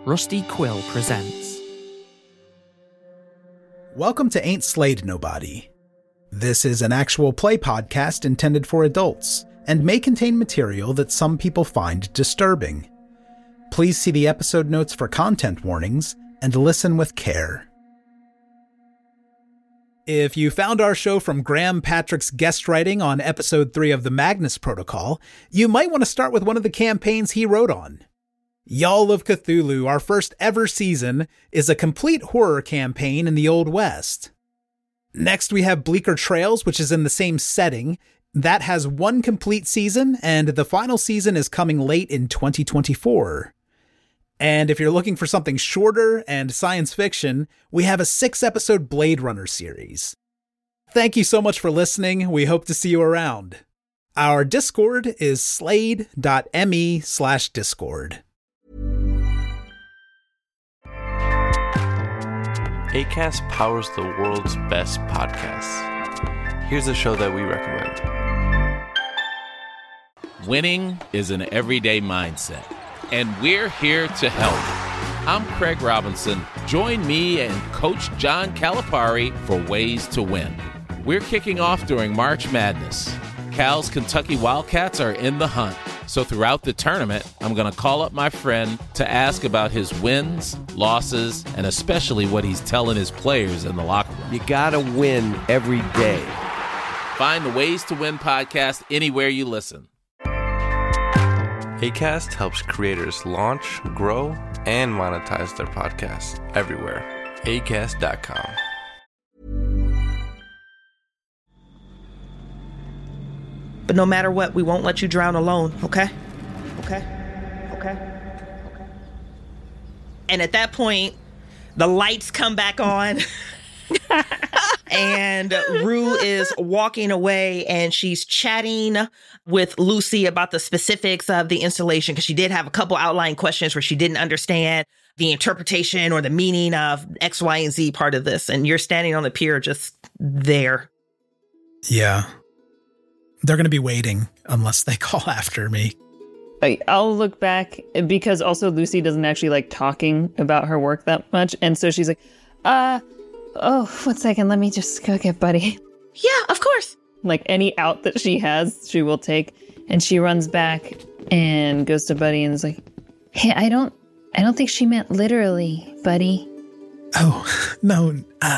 Rusty Quill presents. Welcome to Ain't Slayed Nobody. This is an actual play podcast intended for adults and may contain material that some people find disturbing. Please see the episode notes for content warnings and listen with care. If you found our show from Graham Patrick's guest writing on episode 3 of the Magnus Protocol, you might want to start with one of the campaigns he wrote on. Y'all of Cthulhu, our first ever season, is a complete horror campaign in the Old West. Next, we have Bleaker Trails, which is in the same setting. That has one complete season, and the final season is coming late in 2024. And if you're looking for something shorter and science fiction, we have a 6-episode Blade Runner series. Thank you so much for listening. We hope to see you around. Our Discord is slade.me/discord. Acast powers the world's best podcasts. Here's a show that we recommend. Winning is an everyday mindset, and we're here to help. I'm Craig Robinson. Join me and Coach John Calipari for Ways to Win. We're kicking off during March Madness. Cal's Kentucky Wildcats are in the hunt. So throughout the tournament, I'm going to call up my friend to ask about his wins, losses, and especially what he's telling his players in the locker room. You gotta win every day. Find the Ways to Win podcast anywhere you listen. Acast helps creators launch, grow, and monetize their podcasts everywhere. Acast.com. But no matter what, we won't let you drown alone, okay? Okay? And at that point, the lights come back on. And Rue is walking away, and she's chatting with Lucy about the specifics of the installation, because she did have a couple outline questions where she didn't understand the interpretation or the meaning of X, Y, and Z part of this. And you're standing on the pier just there. Yeah. They're going to be waiting unless they call after me. I'll look back, because also Lucy doesn't actually like talking about her work that much. And so she's like, 1 second, let me just go get Buddy. Yeah, of course. Like any out that she has, she will take. And she runs back and goes to Buddy and is like, hey, I don't think she meant literally, Buddy. Oh, no.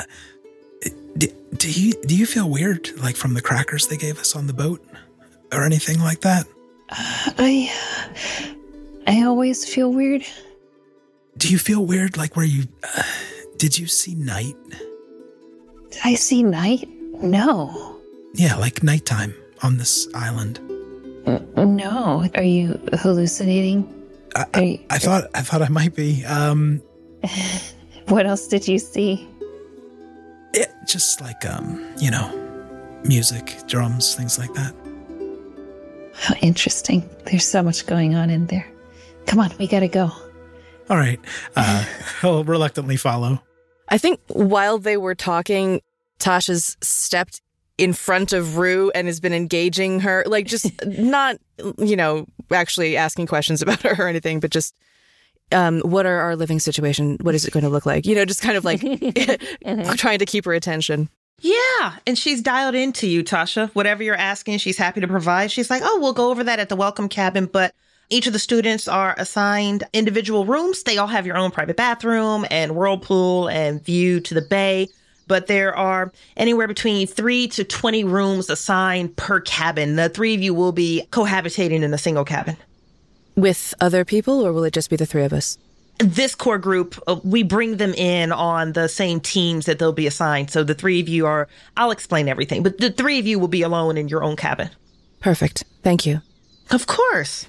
Do you feel weird, like from the crackers they gave us on the boat or anything like that? I always feel weird. Do you feel weird, like where you, did you see night? Did I see night? No. Yeah, like nighttime on this island. No. Are you hallucinating? I thought I might be. What else did you see? It just like, music, drums, things like that. How interesting. There's so much going on in there. Come on, we gotta go. All right. He'll reluctantly follow. I think while they were talking, Tasha's stepped in front of Rue and has been engaging her, like just not, actually asking questions about her or anything, but just, what are our living situation? What is it going to look like? Just kind of like trying to keep her attention. Yeah. And she's dialed into you, Tasha. Whatever you're asking, she's happy to provide. She's like, we'll go over that at the welcome cabin. But each of the students are assigned individual rooms. They all have your own private bathroom and whirlpool and view to the bay. But there are anywhere between 3 to 20 rooms assigned per cabin. The 3 of you will be cohabitating in a single cabin. With other people, or will it just be the 3 of us? This core group, we bring them in on the same teams that they'll be assigned. So the 3 of you I'll explain everything, but the 3 of you will be alone in your own cabin. Perfect. Thank you. Of course.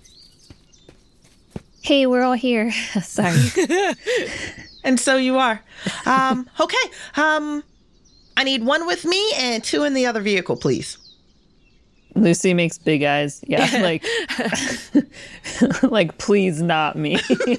Hey, we're all here. Sorry. And so you are. Okay. I need 1 with me and 2 in the other vehicle, please. Lucy makes big eyes. Yeah, like, like, please not me.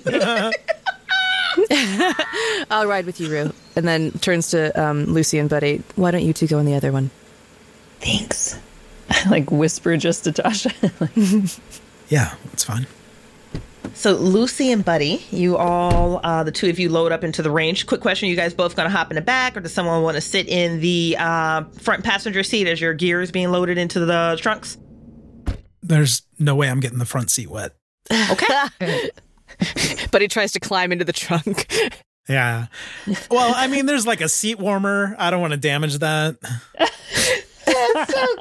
I'll ride with you, Rue. And then turns to Lucy and Buddy. Why don't you 2 go in the other one? Thanks. I like whisper just to Tasha. Yeah, that's fine. So Lucy and Buddy, you all, the two of you load up into the range. Quick question, you guys both going to hop in the back, or does someone want to sit in the front passenger seat as your gear is being loaded into the trunks? There's no way I'm getting the front seat wet. Okay. But he tries to climb into the trunk. Yeah. Well, I mean, there's like a seat warmer. I don't want to damage that. That's so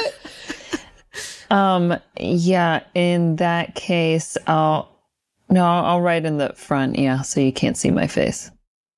good. Yeah, in that case, I'll ride in the front, yeah, so you can't see my face.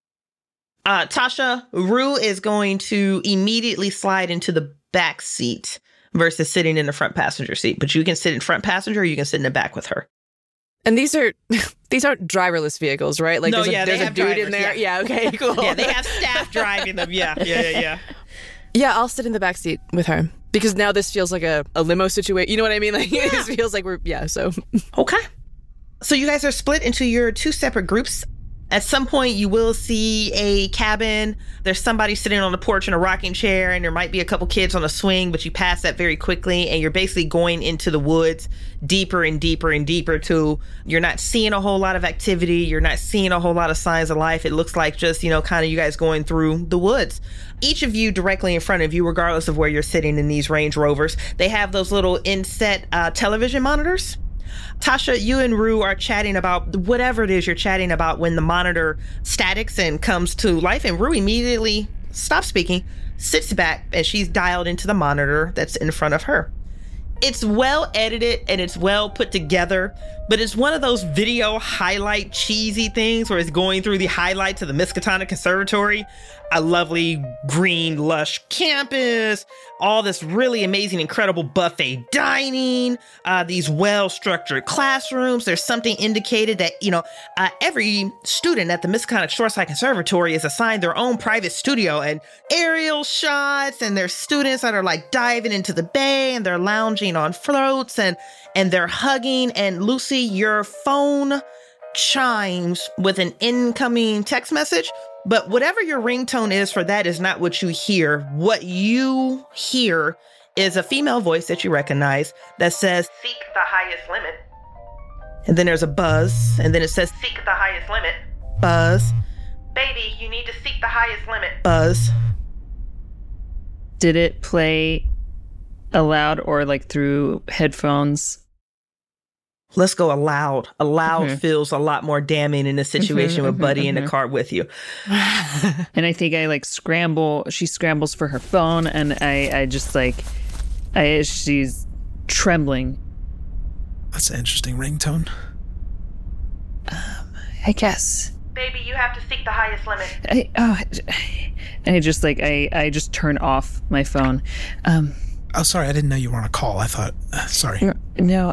Tasha, Rue is going to immediately slide into the back seat versus sitting in the front passenger seat. But you can sit in front passenger, or you can sit in the back with her. And these aren't driverless vehicles, right? Like no, there's a dude drivers, in there. Yeah. Okay, cool. Yeah, they have staff driving them. Yeah. Yeah, I'll sit in the back seat with her because now this feels like a limo situation. You know what I mean? Like this feels like so. Okay. So you guys are split into your two separate groups. At some point, you will see a cabin. There's somebody sitting on the porch in a rocking chair, and there might be a couple kids on a swing, but you pass that very quickly, and you're basically going into the woods deeper and deeper and deeper to, you're not seeing a whole lot of activity. You're not seeing a whole lot of signs of life. It looks like just, kind of you guys going through the woods. Each of you directly in front of you, regardless of where you're sitting in these Range Rovers, they have those little inset television monitors. Tasha, you and Rue are chatting about whatever it is you're chatting about when the monitor statics and comes to life, and Rue immediately stops speaking, sits back, and she's dialed into the monitor that's in front of her. It's well edited and it's well put together, but it's one of those video highlight cheesy things where it's going through the highlights of the Miskatonic Conservatory, a lovely green lush campus, all this really amazing, incredible buffet dining, these well-structured classrooms. There's something indicated that, every student at the Miskatonic Shoreside Conservatory is assigned their own private studio and aerial shots, and there's students that are like diving into the bay and they're lounging on floats and they're hugging. And Lucy, your phone chimes with an incoming text message, but whatever your ringtone is for that is not what you hear. What you hear is a female voice that you recognize that says, "Seek the highest limit." And then there's a buzz, and then it says, "Seek the highest limit." Buzz. "Baby, you need to seek the highest limit." Buzz. Did it play aloud or like through headphones? Let's go aloud. Aloud feels a lot more damning in a situation with Buddy in the car with you. And I think I like scramble. She scrambles for her phone, and I just like, she's trembling. That's an interesting ringtone. I guess. "Baby, you have to seek the highest limit." I just like, I just turn off my phone. Oh, sorry, I didn't know you were on a call. I thought, sorry. No,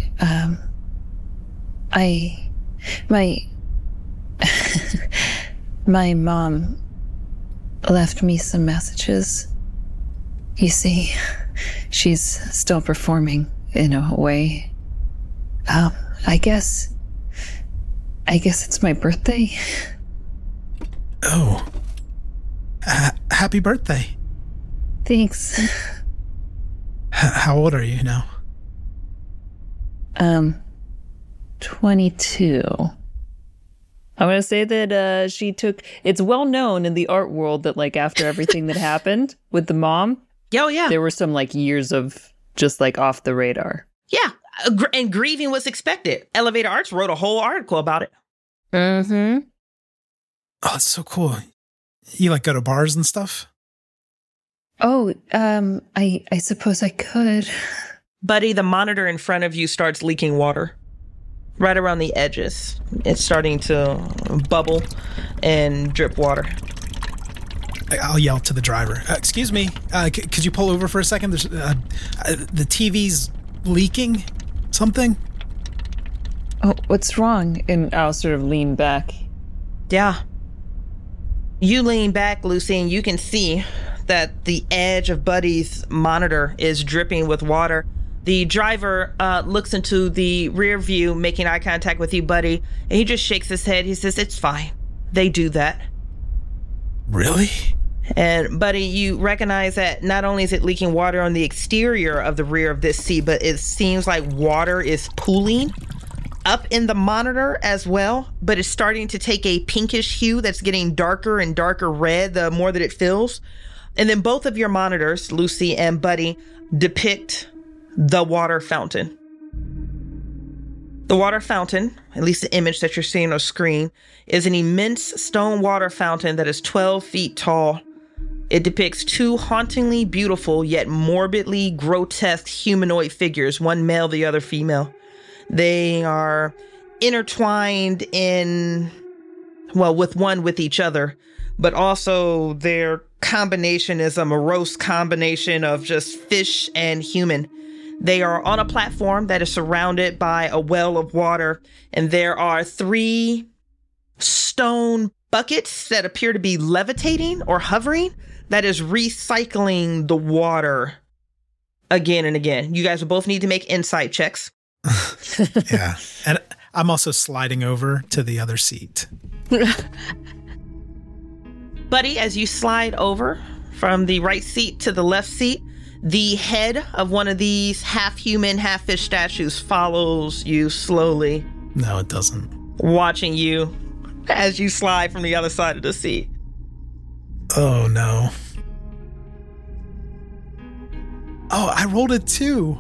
my mom left me some messages. You see, she's still performing in a way. I guess it's my birthday. Oh, happy birthday. Thanks. How old are you now? 22. I'm going to say that she took... It's well known in the art world that, like, after everything that happened with the mom... Oh, yeah. There were some, like, years of just, like, off the radar. Yeah. And grieving was expected. Elevator Arts wrote a whole article about it. Mm-hmm. Oh, it's so cool. You, like, go to bars and stuff? Oh, I suppose I could. Buddy, the monitor in front of you starts leaking water. Right around the edges. It's starting to bubble and drip water. I'll yell to the driver. Excuse me, could you pull over for a second? There's, the TV's leaking something. Oh, what's wrong? And I'll sort of lean back. Yeah. You lean back, Lucy, and you can see that the edge of Buddy's monitor is dripping with water. The driver looks into the rear view, making eye contact with you, Buddy, and he just shakes his head. He says, "It's fine. They do that." Really? And Buddy, you recognize that not only is it leaking water on the exterior of the rear of this seat, but it seems like water is pooling up in the monitor as well, but it's starting to take a pinkish hue that's getting darker and darker red the more that it fills. And then both of your monitors, Lucy and Buddy, depict the water fountain. The water fountain, at least the image that you're seeing on screen, is an immense stone water fountain that is 12 feet tall. It depicts two hauntingly beautiful yet morbidly grotesque humanoid figures, one male, the other female. They are intertwined with each other, but also their combination is a morose combination of just fish and human. They are on a platform that is surrounded by a well of water, and there are 3 stone buckets that appear to be levitating or hovering that is recycling the water again and again. You guys will both need to make insight checks. Yeah. And I'm also sliding over to the other seat. Buddy, as you slide over from the right seat to the left seat, the head of one of these half-human, half-fish statues follows you slowly. No, it doesn't. Watching you as you slide from the other side of the seat. Oh, no. Oh, I rolled a 2.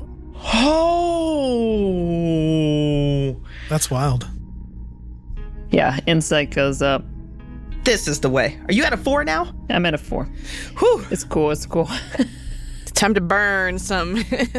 Oh! That's wild. Yeah, insight goes up. This is the way. Are you at a 4 now? I'm at a 4. Whew. It's cool. It's cool. Time to burn some.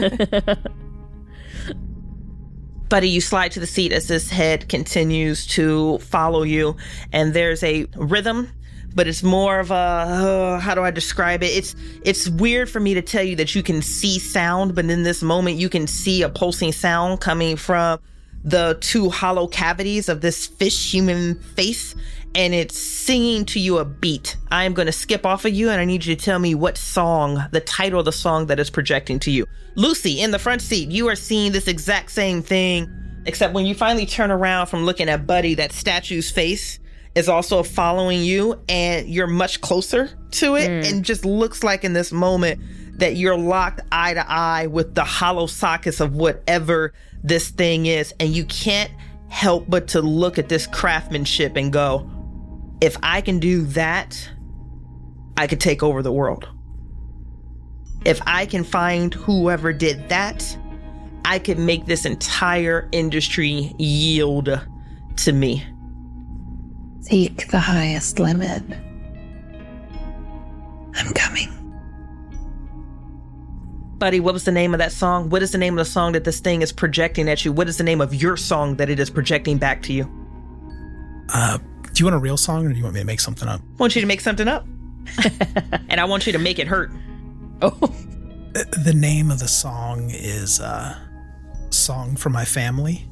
Buddy, you slide to the seat as this head continues to follow you, and there's a rhythm, but it's more of a, how do I describe it? It's weird for me to tell you that you can see sound, but in this moment you can see a pulsing sound coming from the 2 hollow cavities of this fish human face, and it's singing to you a beat. I am going to skip off of you, and I need you to tell me what song, the title of the song that is projecting to you. Lucy, in the front seat, you are seeing this exact same thing, except when you finally turn around from looking at Buddy, that statue's face is also following you, and you're much closer to it, and just looks like in this moment that you're locked eye to eye with the hollow sockets of whatever this thing is, and you can't help but to look at this craftsmanship and go, if I can do that, I could take over the world. If I can find whoever did that, I could make this entire industry yield to me. Seek the highest limit. I'm coming. Buddy, what was the name of that song? What is the name of the song that this thing is projecting at you? What is the name of your song that it is projecting back to you? Do you want a real song, or do you want me to make something up? I want you to make something up. And I want you to make it hurt. Oh. The name of the song is Song for My Family.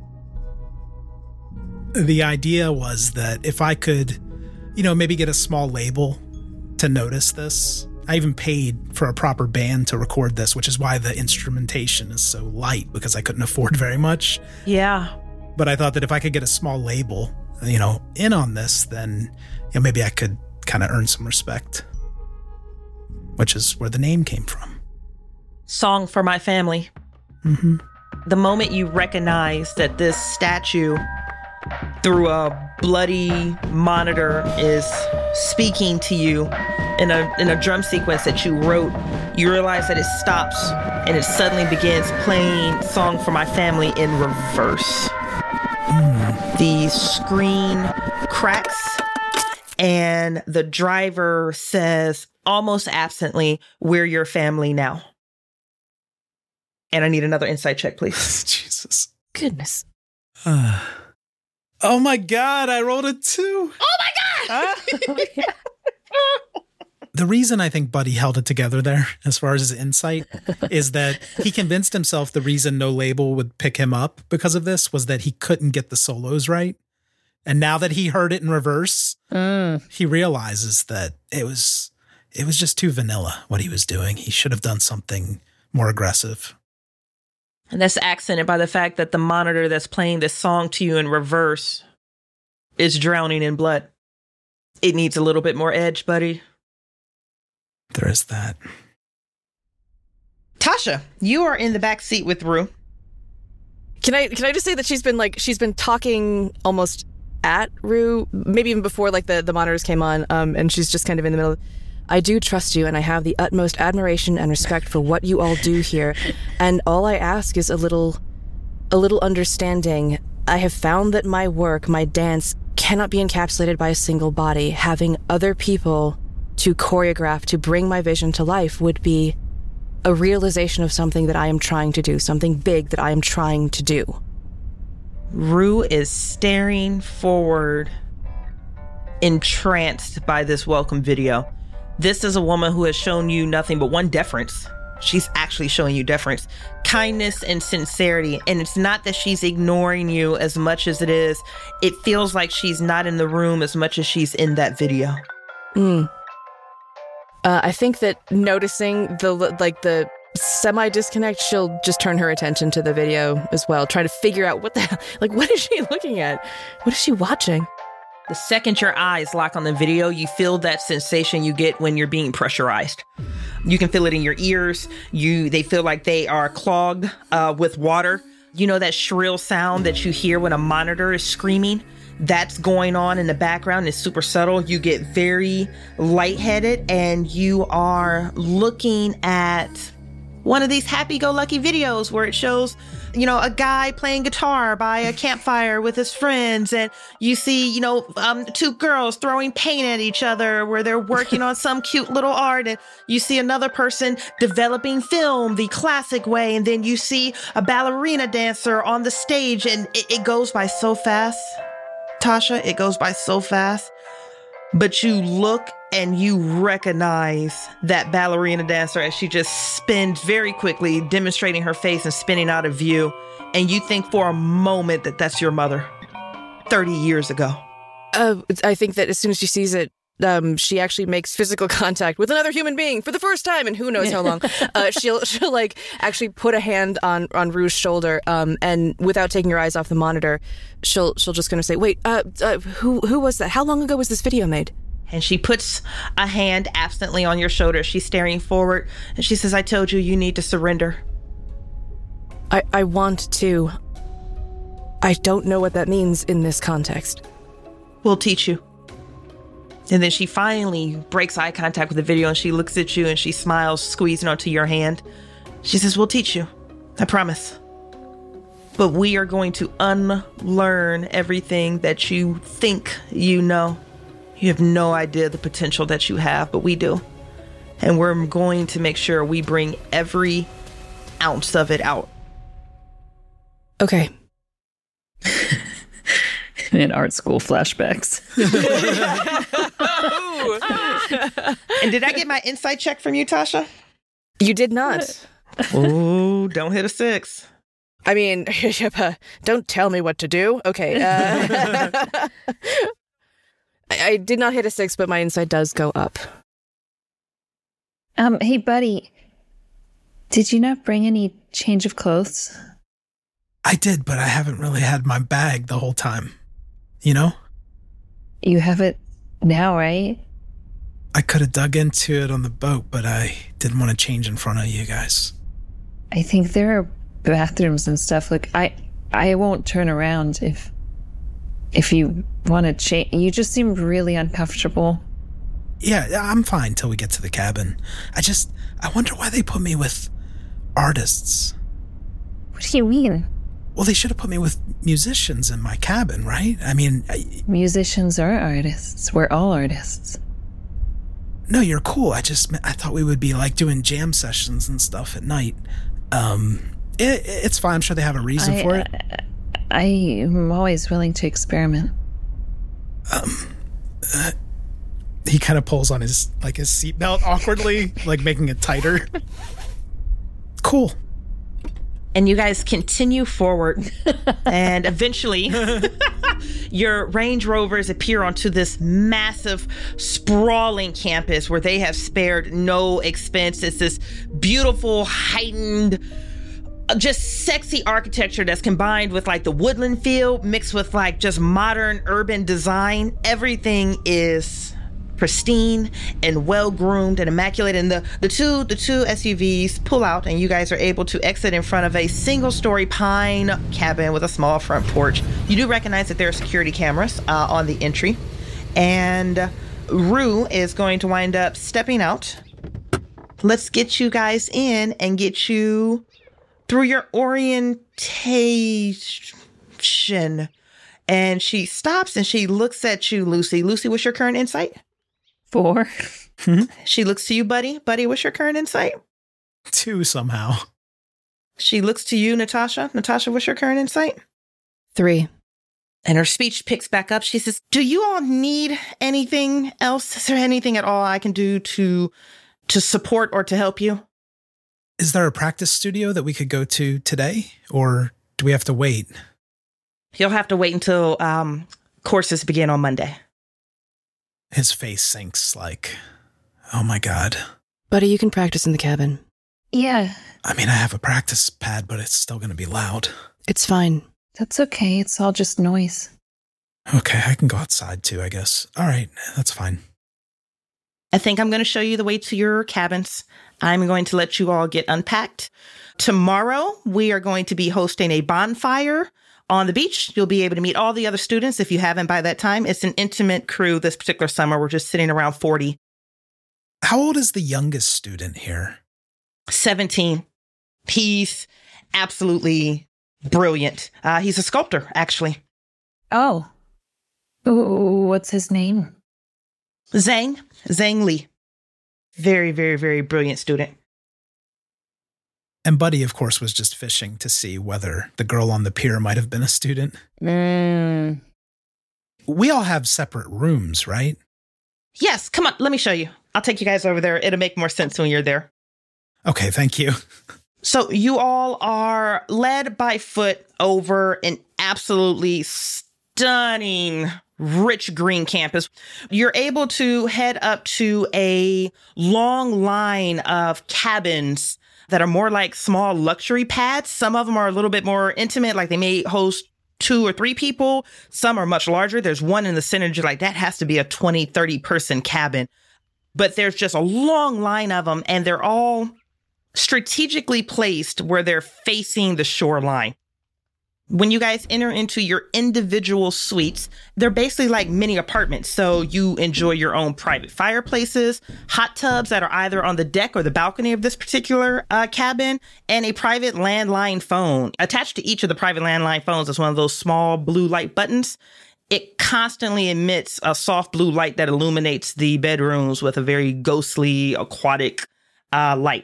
The idea was that if I could, maybe get a small label to notice this. I even paid for a proper band to record this, which is why the instrumentation is so light, because I couldn't afford very much. Yeah. But I thought that if I could get a small label, in on this, then maybe I could kind of earn some respect, which is where the name came from. Song for My Family. Mm-hmm. The moment you recognize that this statue through a bloody monitor is speaking to you in a drum sequence that you wrote, you realize that it stops and it suddenly begins playing Song for My Family in reverse. The screen cracks and the driver says almost absently, "We're your family now." And I need another insight check, please. Jesus. Goodness. Oh my God, I rolled a 2. Oh my God! The reason I think Buddy held it together there, as far as his insight, is that he convinced himself the reason no label would pick him up because of this was that he couldn't get the solos right. And now that he heard it in reverse, he realizes that it was just too vanilla what he was doing. He should have done something more aggressive. And that's accented by the fact that the monitor that's playing this song to you in reverse is drowning in blood. It needs a little bit more edge, Buddy. There is that. Tasha, you are in the back seat with Rue. Can I just say that she's been talking almost at Rue, maybe even before like the monitors came on, and she's just kind of in the middle. I do trust you, and I have the utmost admiration and respect for what you all do here, and all I ask is a little understanding. I have found that my work, my dance, cannot be encapsulated by a single body. Having other people to choreograph, to bring my vision to life would be a realization of something that I am trying to do, something big that I am trying to do. Rue is staring forward, entranced by this welcome video. This is a woman who has shown you nothing but one deference. She's actually showing you deference, kindness, and sincerity. And it's not that she's ignoring you as much as it feels like she's not in the room as much as she's in that video. I think that noticing the semi-disconnect, she'll just turn her attention to the video as well, trying to figure out what is she looking at? What is she watching? The second your eyes lock on the video, you feel that sensation you get when you're being pressurized. You can feel it in your ears. They feel like they are clogged with water. You know that shrill sound that you hear when a monitor is screaming? That's going on in the background. It's super subtle. You get very lightheaded, and you are looking at one of these happy-go-lucky videos where it shows, a guy playing guitar by a campfire with his friends, and you see, two girls throwing paint at each other where they're working on some cute little art, and you see another person developing film the classic way, and then you see a ballerina dancer on the stage, and it goes by so fast. Tasha, it goes by so fast. But you look and you recognize that ballerina dancer as she just spins very quickly, demonstrating her face and spinning out of view. And you think for a moment that that's your mother 30 years ago. I think that as soon as she sees it, she actually makes physical contact with another human being for the first time in who knows how long. She'll like actually put a hand on Rue's shoulder, and without taking her eyes off the monitor, she'll just kind of say, "Wait, who was that? How long ago was this video made?" And she puts a hand absently on your shoulder. She's staring forward, and she says, "I told you need to surrender." I want to. I don't know what that means in this context. We'll teach you. And then she finally breaks eye contact with the video, and she looks at you and she smiles, squeezing onto your hand. She says, "We'll teach you. I promise. But we are going to unlearn everything that you think you know. You have no idea the potential that you have, but we do. And we're going to make sure we bring every ounce of it out." Okay. In art school flashbacks. And did I get my insight check from you, Tasha? You did not. Oh, don't hit a 6. I mean, don't tell me what to do. Okay. I did not hit a 6, but my insight does go up. Hey, buddy. Did you not bring any change of clothes? I did, but I haven't really had my bag the whole time. You have it now, right? I could have dug into it on the boat, but I didn't want to change in front of you guys. I think there are bathrooms and stuff. Look, I won't turn around if you want to change. You just seem really uncomfortable. Yeah, I'm fine till we get to the cabin. I wonder why they put me with artists. What do you mean? Well, they should have put me with musicians in my cabin, right? I mean... Musicians are artists. We're all artists. No, you're cool. I thought we would be like doing jam sessions and stuff at night. It's fine. I'm sure they have a reason for it. I am always willing to experiment. He kind of pulls on his seatbelt awkwardly, like making it tighter. Cool. And you guys continue forward, and eventually your Range Rovers appear onto this massive, sprawling campus where they have spared no expense. It's this beautiful, heightened, just sexy architecture that's combined with like the woodland feel mixed with like just modern urban design. Everything is pristine and well-groomed and immaculate. And the two SUVs pull out, and you guys are able to exit in front of a single-story pine cabin with a small front porch. You do recognize that there are security cameras on the entry. And Rue is going to wind up stepping out. Let's get you guys in and get you through your orientation. And she stops and she looks at you, Lucy. Lucy, what's your current insight? 4. She looks to you, Buddy. Buddy, what's your current insight? 2 somehow. She looks to you, Natasha. Natasha, what's your current insight? 3. And her speech picks back up. She says, do you all need anything else? Is there anything at all I can do to support or to help you? Is there a practice studio that we could go to today? Or do we have to wait? You'll have to wait until courses begin on Monday. His face sinks like, oh my God. Buddy, you can practice in the cabin. Yeah. I mean, I have a practice pad, but it's still going to be loud. It's fine. That's okay. It's all just noise. Okay, I can go outside too, I guess. All right, that's fine. I think I'm going to show you the way to your cabins. I'm going to let you all get unpacked. Tomorrow, we are going to be hosting a bonfire on the beach. You'll be able to meet all the other students if you haven't by that time. It's an intimate crew this particular summer. We're just sitting around 40. How old is the youngest student here? 17. He's absolutely brilliant. He's a sculptor, actually. Oh. What's his name? Zhang Li. Very, very, very brilliant student. And Buddy, of course, was just fishing to see whether the girl on the pier might have been a student. We all have separate rooms, right? Yes, come on, let me show you. I'll take you guys over there. It'll make more sense when you're there. Okay, thank you. So you all are led by foot over an absolutely stunning, rich green campus. You're able to head up to a long line of cabins that are more like small luxury pads. Some of them are a little bit more intimate, like they may host 2 or 3 people. Some are much larger. There's one in the center, you're like, that has to be a 20, 30 person cabin. But there's just a long line of them, and they're all strategically placed where they're facing the shoreline. When you guys enter into your individual suites, they're basically like mini apartments. So you enjoy your own private fireplaces, hot tubs that are either on the deck or the balcony of this particular cabin, and a private landline phone. Attached to each of the private landline phones is one of those small blue light buttons. It constantly emits a soft blue light that illuminates the bedrooms with a very ghostly, aquatic light.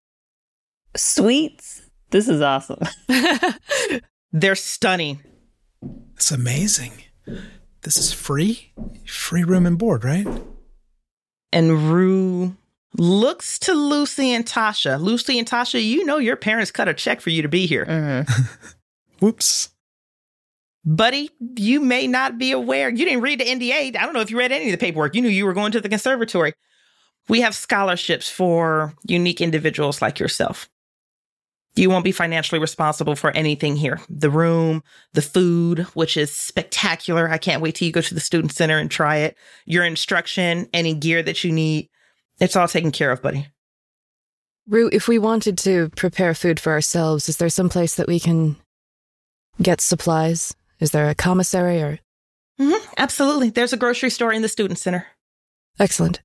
Sweets. This is awesome. They're stunning. It's amazing. This is free? Free room and board, right? And Rue looks to Lucy and Tasha. Lucy and Tasha, you know your parents cut a check for you to be here. Mm-hmm. Whoops. Buddy, you may not be aware. You didn't read the NDA. I don't know if you read any of the paperwork. You knew you were going to the conservatory. We have scholarships for unique individuals like yourself. You won't be financially responsible for anything here. The room, the food, which is spectacular. I can't wait till you go to the student center and try it. Your instruction, any gear that you need, it's all taken care of, buddy. Rue, if we wanted to prepare food for ourselves, is there some place that we can get supplies? Is there a commissary or? Absolutely. There's a grocery store in the student center. Excellent.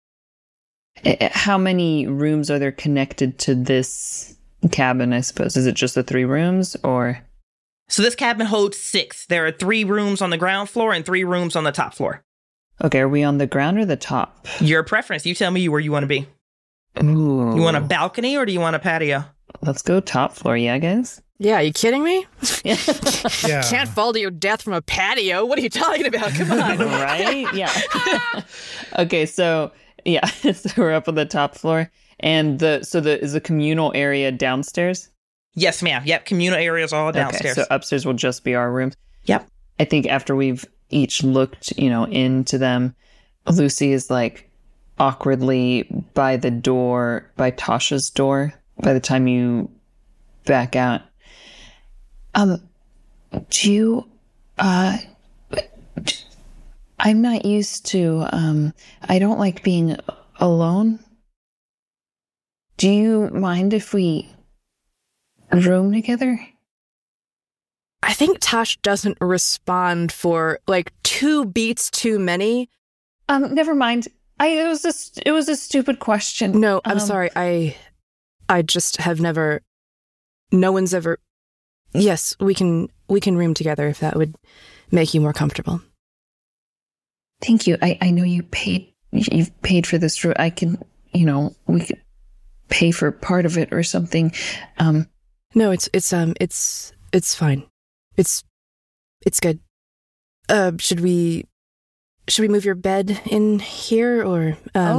How many rooms are there connected to this cabin, I suppose? Is it just the 3 rooms or? So this cabin holds 6. There are 3 rooms on the ground floor and 3 rooms on the top floor. Okay, are we on the ground or the top? Your preference. You tell me where you want to be. Ooh. You want a balcony or do you want a patio? Let's go top floor, yeah, guys? Yeah, are you kidding me? Yeah. Can't fall to your death from a patio. What are you talking about? Come on. Right? Yeah. Okay, so yeah, so we're up on the top floor. And is the communal area downstairs? Yes, ma'am. Yep, communal areas all downstairs. Okay, so upstairs will just be our rooms. Yep. I think after we've each looked, into them, Lucy is like awkwardly by the door, by Tasha's door, by the time you back out. Do you, I I'm not used to, I don't like being alone. Do you mind if we room together? I think Tosh doesn't respond for like 2 beats too many. Never mind. It was a stupid question. No, I'm sorry. I just have never. No one's ever. Yes, we can room together if that would make you more comfortable. Thank you. I know you've paid for this room. I can, we could pay for part of it or something. No, it's fine. It's good. Should we move your bed in here or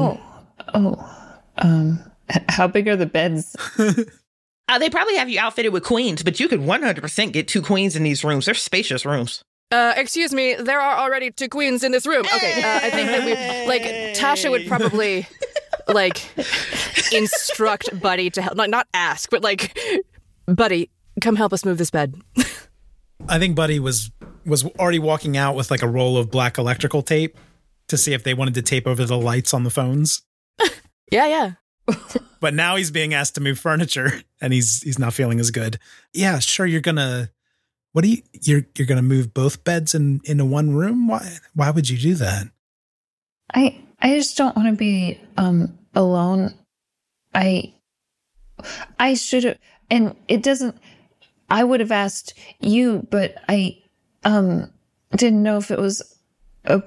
how big are the beds? They probably have you outfitted with queens, but you could 100% get 2 queens in these rooms. They're spacious rooms. Excuse me, there are already 2 queens in this room. Okay, I think that Tasha would probably instruct Buddy to help, not ask, but Buddy, come help us move this bed. I think Buddy was already walking out with a roll of black electrical tape to see if they wanted to tape over the lights on the phones. Yeah. But now he's being asked to move furniture and he's not feeling as good. Yeah, sure. You're gonna move both beds into one room? Why would you do that? I just don't want to be alone. I should have, and it doesn't. I would have asked you, but I didn't know if it was a.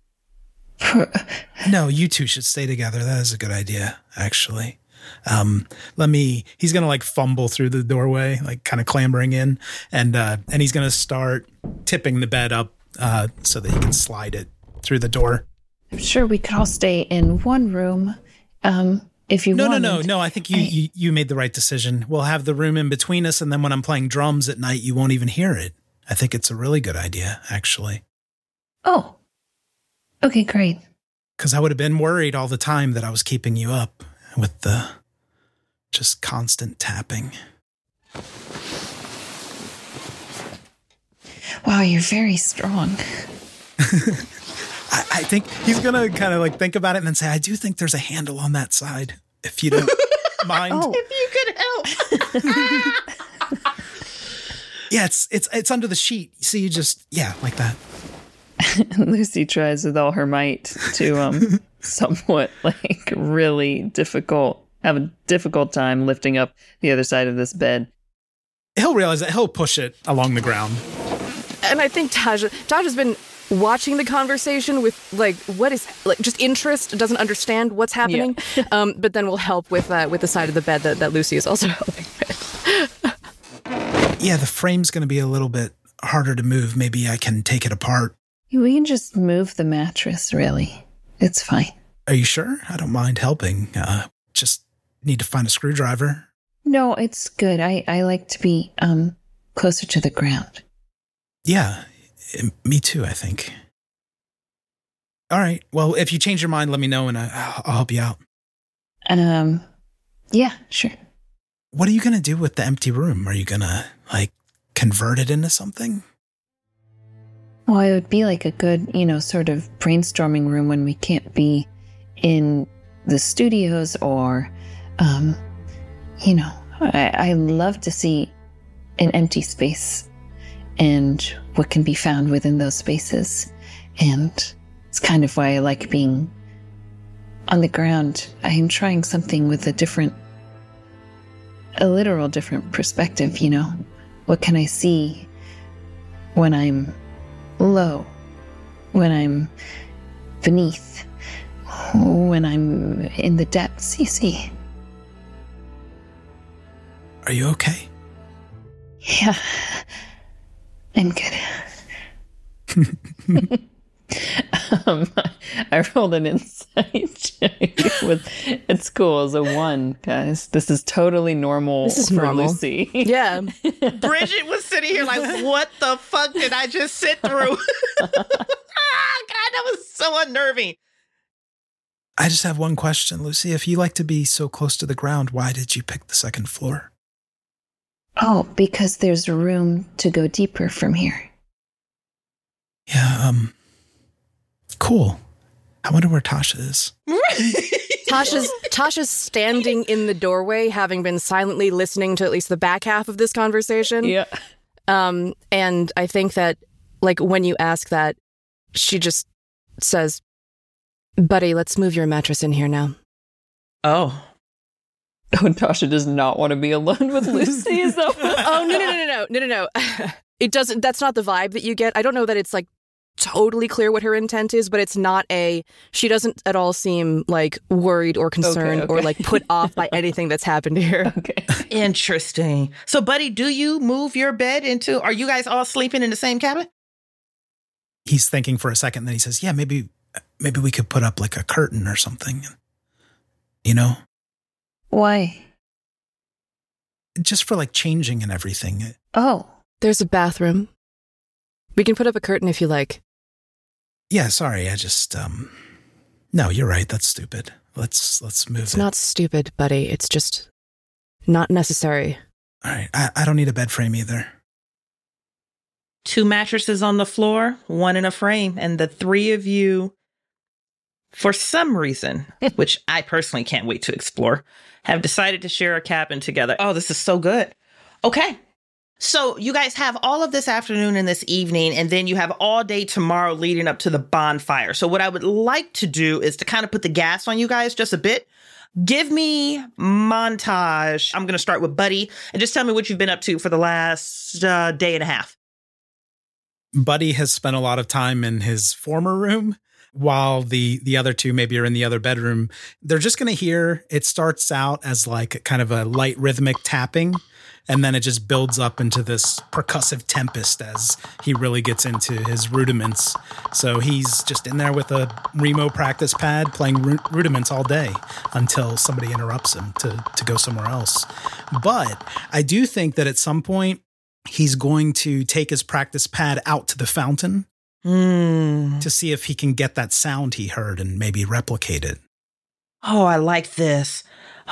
No, you two should stay together. That is a good idea, actually. He's going to fumble through the doorway, kind of clambering in, and he's going to start tipping the bed up so that he can slide it through the door. I'm sure we could all stay in one room if you wanted. No. I think you made the right decision. We'll have the room in between us, and then when I'm playing drums at night, you won't even hear it. I think it's a really good idea, actually. Oh. Okay, great. Because I would have been worried all the time that I was keeping you up with the just constant tapping. Wow, you're very strong. I think he's going to kind of think about it and then say, I do think there's a handle on that side, if you don't mind. Oh. If you could help. Yeah, it's under the sheet. So you just, like that. Lucy tries with all her might to somewhat really have a difficult time lifting up the other side of this bed. He'll realize that he'll push it along the ground. And I think Tasha's been watching the conversation with what is just interest, doesn't understand what's happening. Yeah. But then we'll help with the side of the bed that Lucy is also helping with. Yeah, the frame's going to be a little bit harder to move. Maybe I can take it apart. We can just move the mattress, really. It's fine. Are you sure? I don't mind helping. Just need to find a screwdriver. No, it's good. I like to be closer to the ground. Yeah, me too, I think. All right. Well, if you change your mind, let me know and I'll help you out. Yeah, sure. What are you going to do with the empty room? Are you going to, convert it into something? Well, it would be a good, sort of brainstorming room when we can't be in the studios or, I love to see an empty space and what can be found within those spaces. And it's kind of why I like being on the ground. I am trying something with a literal different perspective, What can I see when I'm low, when I'm beneath, when I'm in the depths, you see. Are you okay? Yeah, I'm good. I rolled an insight at school as a 1, guys. This is totally normal for Lucy. Yeah. Bridget was sitting here what the fuck did I just sit through? God, that was so unnerving. I just have one question, Lucy. If you like to be so close to the ground, why did you pick the 2nd floor? Oh, because there's room to go deeper from here. Yeah, Cool. I wonder where Tasha is. Tasha's standing in the doorway, having been silently listening to at least the back half of this conversation. Yeah. And I think that, like, when you ask that, she just says, "Buddy, let's move your mattress in here now." Oh. Oh, Tasha does not want to be alone with Lucy. Is that what? Oh, no. It doesn't. That's not the vibe that you get. I don't know that it's like totally clear what her intent is, but it's not she doesn't at all seem like worried or concerned or like put off by anything that's happened here. Okay. Interesting. So, Buddy, do you move your bed are you guys all sleeping in the same cabin? He's thinking for a second, then he says, yeah, maybe we could put up like a curtain or something. You know? Why? Just for like changing and everything. Oh. There's a bathroom. We can put up a curtain if you like. Yeah, sorry, I just, no, you're right, that's stupid. Let's move it. It's not stupid, Buddy. It's just not necessary. All right, I don't need a bed frame either. 2 mattresses on the floor, 1 in a frame, and the 3 of you, for some reason, which I personally can't wait to explore, have decided to share a cabin together. Oh, this is so good. Okay. So you guys have all of this afternoon and this evening, and then you have all day tomorrow leading up to the bonfire. So what I would like to do is to kind of put the gas on you guys just a bit. Give me montage. I'm going to start with Buddy, and just tell me what you've been up to for the last day and a half. Buddy has spent a lot of time in his former room, while the other 2 maybe are in the other bedroom. They're just going to hear, it starts out as like kind of a light rhythmic tapping, and then it just builds up into this percussive tempest as he really gets into his rudiments. So he's just in there with a Remo practice pad playing rudiments all day until somebody interrupts him to go somewhere else. But I do think that at some point he's going to take his practice pad out to the fountain to see if he can get that sound he heard and maybe replicate it. Oh, I like this.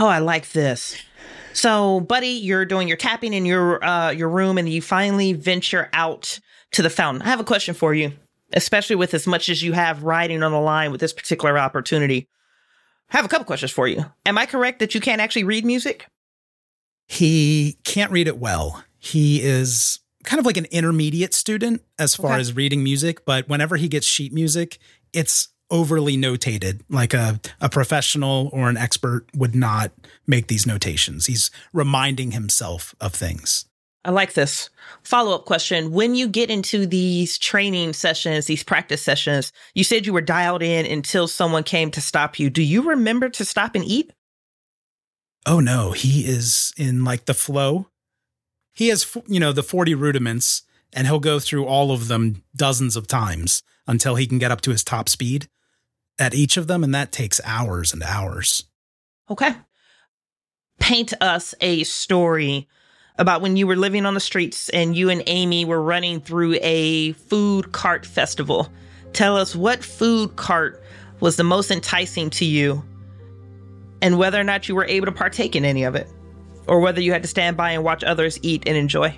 So, Buddy, you're doing your tapping in your room, and you finally venture out to the fountain. I have a question for you, especially with as much as you have riding on the line with this particular opportunity. I have a couple questions for you. Am I correct that you can't actually read music? He can't read it well. He is kind of like an intermediate student as far as reading music, but whenever he gets sheet music, it's overly notated. Like a professional or an expert would not make these notations. He's reminding himself of things. I like this. Follow-up question. When you get into these training sessions, these practice sessions, you said you were dialed in until someone came to stop you. Do you remember to stop and eat? Oh, no. He is in like the flow. He has, the 40 rudiments, and he'll go through all of them dozens of times until he can get up to his top speed at each of them, and that takes hours and hours. Okay. Paint us a story about when you were living on the streets and you and Amy were running through a food cart festival. Tell us what food cart was the most enticing to you and whether or not you were able to partake in any of it, or whether you had to stand by and watch others eat and enjoy.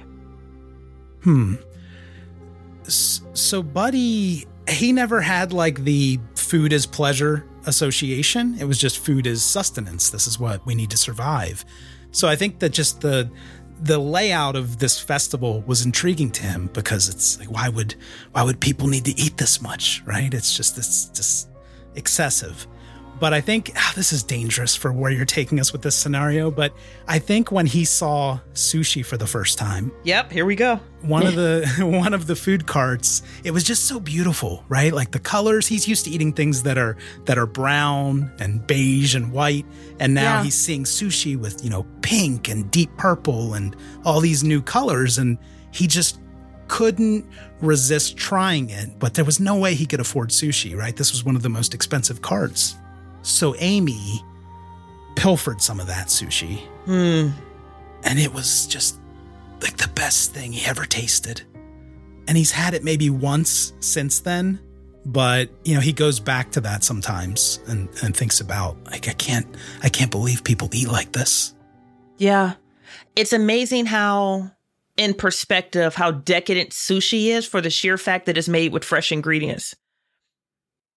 So Buddy, he never had like the food as pleasure association. It was just food as sustenance. This is what we need to survive. So I think that just the layout of this festival was intriguing to him, because it's like, why would people need to eat this much, right? It's just excessive. But I think this is dangerous for where you're taking us with this scenario. But I think when he saw sushi for the first time, yep, here we go. One of the food carts, it was just so beautiful, right? Like the colors. He's used to eating things that are brown and beige and white, and now he's seeing sushi with pink and deep purple and all these new colors, and he just couldn't resist trying it. But there was no way he could afford sushi, right? This was one of the most expensive carts. So Amy pilfered some of that sushi. And it was just like the best thing he ever tasted. And he's had it maybe once since then, but he goes back to that sometimes and thinks about, like, I can't believe people eat like this. Yeah. It's amazing how, in perspective, how decadent sushi is for the sheer fact that it's made with fresh ingredients.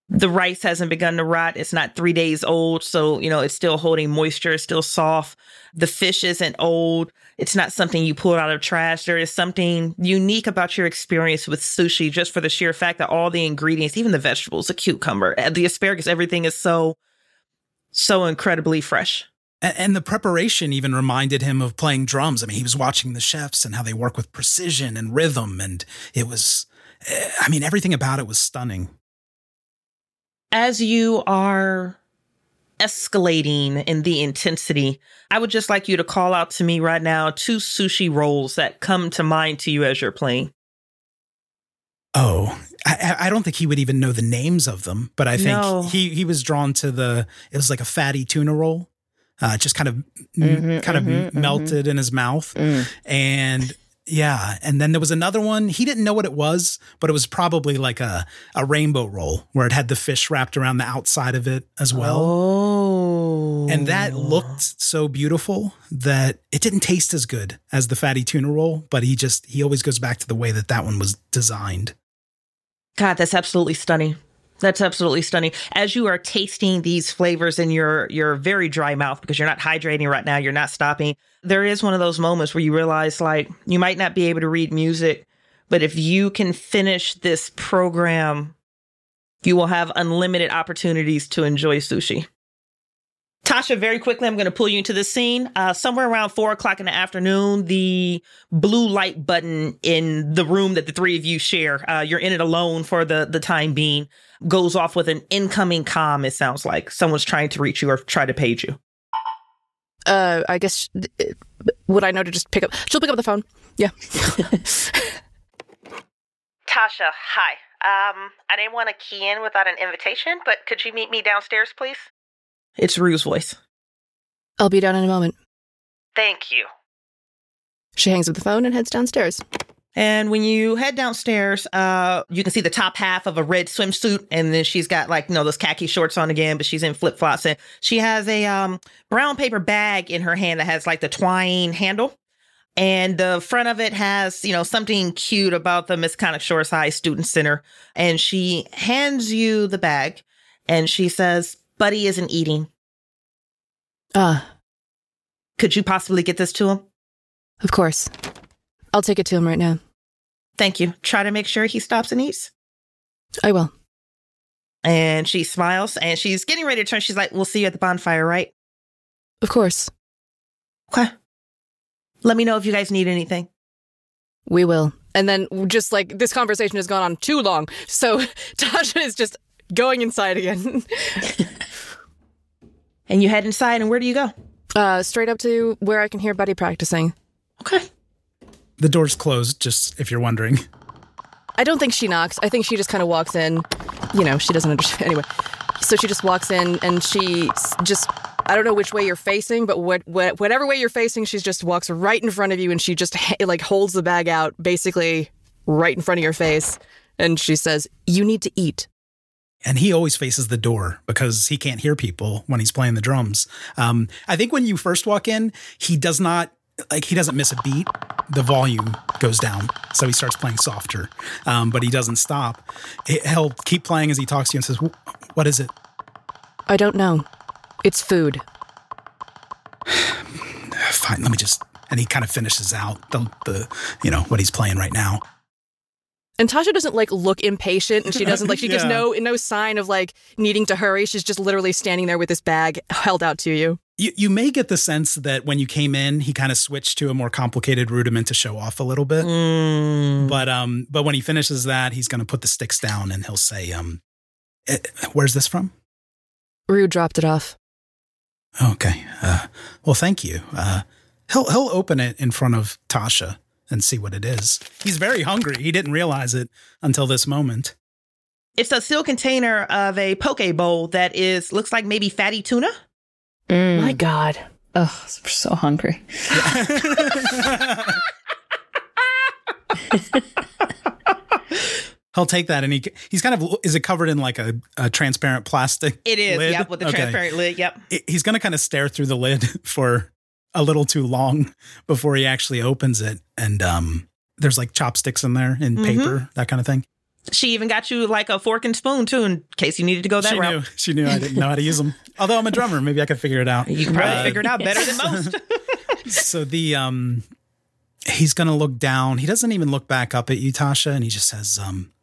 The rice hasn't begun to rot. It's not 3 days old. So, it's still holding moisture. It's still soft. The fish isn't old. It's not something you pull out of trash. There is something unique about your experience with sushi, just for the sheer fact that all the ingredients, even the vegetables, the cucumber, the asparagus, everything is so incredibly fresh. And the preparation even reminded him of playing drums. I mean, he was watching the chefs and how they work with precision and rhythm. And it was, everything about it was stunning. As you are escalating in the intensity, I would just like you to call out to me right now 2 sushi rolls that come to mind to you as you're playing. Oh, I don't think he would even know the names of them, but I think he was drawn to it was like a fatty tuna roll, just kind of melted in his mouth. And yeah. And then there was another one. He didn't know what it was, but it was probably like a rainbow roll where it had the fish wrapped around the outside of it as well. Oh. And that looked so beautiful that it didn't taste as good as the fatty tuna roll, but he always goes back to the way that one was designed. God, that's absolutely stunning. That's absolutely stunning. As you are tasting these flavors in your very dry mouth, because you're not hydrating right now, you're not stopping, there is one of those moments where you realize, like, you might not be able to read music, but if you can finish this program, you will have unlimited opportunities to enjoy sushi. Tasha, very quickly, I'm going to pull you into the scene. Somewhere around 4:00 in the afternoon, the blue light button in the room that the three of you share, you're in it alone for the time being, goes off with an incoming comm, it sounds like. Someone's trying to reach you or try to page you. I guess, would I know to just pick up? She'll pick up the phone. Yeah. Tasha, hi. I didn't want to key in without an invitation, but could you meet me downstairs, please? It's Rue's voice. I'll be down in a moment. Thank you. She hangs up the phone and heads downstairs. And when you head downstairs, you can see the top half of a red swimsuit, and then she's got those khaki shorts on again, but she's in flip flops, and she has a brown paper bag in her hand that has the twine handle, and the front of it has something cute about the Miss Connick Shores High Student Center, and she hands you the bag, and she says, "Buddy isn't eating. Could you possibly get this to him?" Of course. I'll take it to him right now. Thank you. Try to make sure he stops and eats. I will. And she smiles, and she's getting ready to turn. She's like, "We'll see you at the bonfire, right?" Of course. Okay. Let me know if you guys need anything. We will. And then just this conversation has gone on too long. So Tasha is just going inside again. And you head inside, and where do you go? Straight up to where I can hear Buddy practicing. Okay. The door's closed, just if you're wondering. I don't think she knocks. I think she just kind of walks in. She doesn't understand. Anyway, so she just walks in, and she just, I don't know which way you're facing, but whatever way you're facing, she just walks right in front of you, and she just holds the bag out basically right in front of your face. And she says, "You need to eat." And he always faces the door because he can't hear people when he's playing the drums. I think when you first walk in, he doesn't miss a beat. The volume goes down, so he starts playing softer, but he doesn't stop. He'll keep playing as he talks to you and says, "What is it?" "I don't know. It's food." Fine, let me just... And he kind of finishes out the what he's playing right now. And Tasha doesn't look impatient, and she doesn't she gives no sign of needing to hurry. She's just literally standing there with this bag held out to you. You may get the sense that when you came in, he kind of switched to a more complicated rudiment to show off a little bit. But when he finishes that, he's going to put the sticks down and he'll say, "Where's this from?" Rue dropped it off. Okay. Well, thank you. He'll open it in front of Tasha and see what it is. He's very hungry. He didn't realize it until this moment. It's a sealed container of a poke bowl that looks like maybe fatty tuna. My God. Oh, I'm so hungry. He'll take that, and he's kind of, is it covered in a transparent plastic It is, lid? yep, with the transparent lid, yep. He's going to kind of stare through the lid for a little too long before he actually opens it. And there's chopsticks in there in paper, that kind of thing. She even got you like a fork and spoon too, in case you needed to go that route. She knew I didn't know how to use them. Although I'm a drummer, maybe I could figure it out. You can probably figure it out better than most. So he's going to look down. He doesn't even look back up at you, Tasha, and he just says,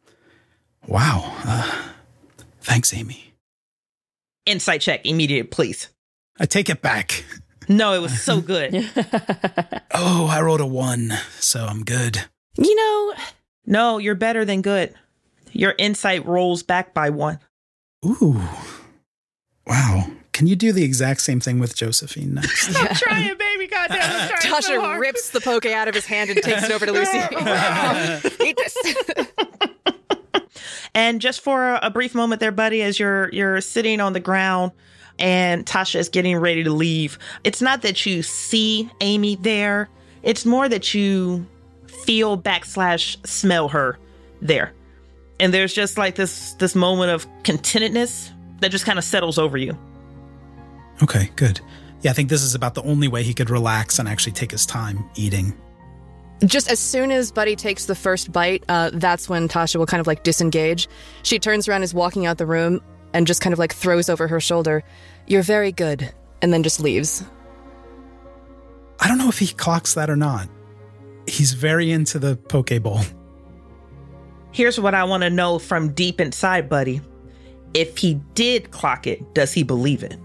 wow, thanks, Amy. Insight check, immediate, please. I take it back. No, it was so good. Oh, I rolled a 1, so I'm good. You know... No, you're better than good. Your insight rolls back by 1. Ooh. Wow. Can you do the exact same thing with Josephine next? I'm trying, baby. Goddamn, I'm trying Tasha so hard. rips the poke out of his hand and takes it over to Lucy. Eat this. And just for a brief moment there, buddy, as you're sitting on the ground and Tasha is getting ready to leave, it's not that you see Amy there. It's more that you feel / smell her there. And there's just like this moment of contentedness that just kind of settles over you. Okay, good. Yeah, I think this is about the only way he could relax and actually take his time eating. Just as soon as Buddy takes the first bite, that's when Tasha will kind of like disengage. She turns around, is walking out the room, and just kind of like throws over her shoulder, "You're very good," and then just leaves. I don't know if he clocks that or not. He's very into the poke bowl. Here's what I want to know from deep inside, buddy. If he did clock it, does he believe it?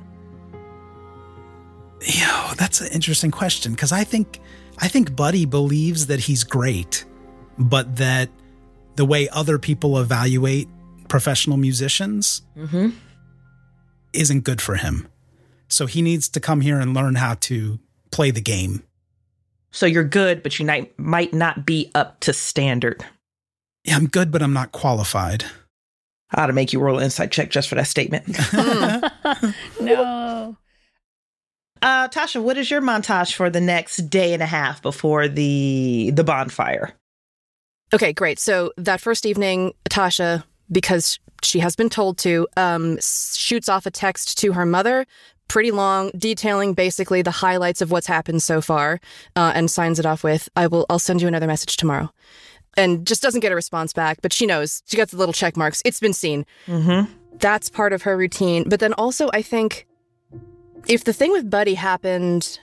Yo, that's an interesting question, because I think Buddy believes that he's great, but that the way other people evaluate professional musicians isn't good for him. So he needs to come here and learn how to play the game. So you're good, but you might not be up to standard. Yeah, I'm good, but I'm not qualified. I ought to make you roll an insight check just for that statement. No. Tasha, what is your montage for the next day and a half before the bonfire? Okay, great. So that first evening, Tasha, because she has been told to, shoots off a text to her mother, pretty long, detailing basically the highlights of what's happened so far, and signs it off with, I'll send you another message tomorrow. And just doesn't get a response back, but she knows. She got the little check marks. It's been seen. Mm-hmm. That's part of her routine. But then also, I think, if the thing with Buddy happened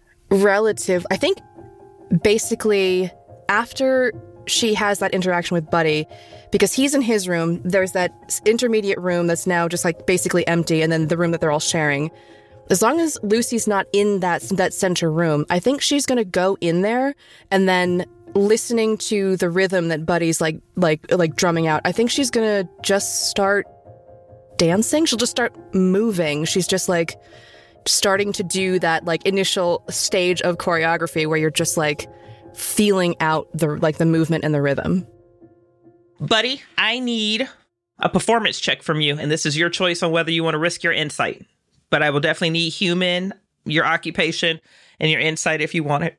I think basically after she has that interaction with Buddy, because he's in his room, there's that intermediate room that's now just like basically empty, and then the room that they're all sharing. As long as Lucy's not in that center room, I think she's going to go in there and then listening to the rhythm that Buddy's like drumming out. I think she's going to just start dancing. She'll just start moving. She's just like starting to do that like initial stage of choreography where you're just like feeling out the movement and the rhythm. Buddy, I need a performance check from you, and this is your choice on whether you want to risk your insight. But I will definitely need human, your occupation, and your insight if you want it.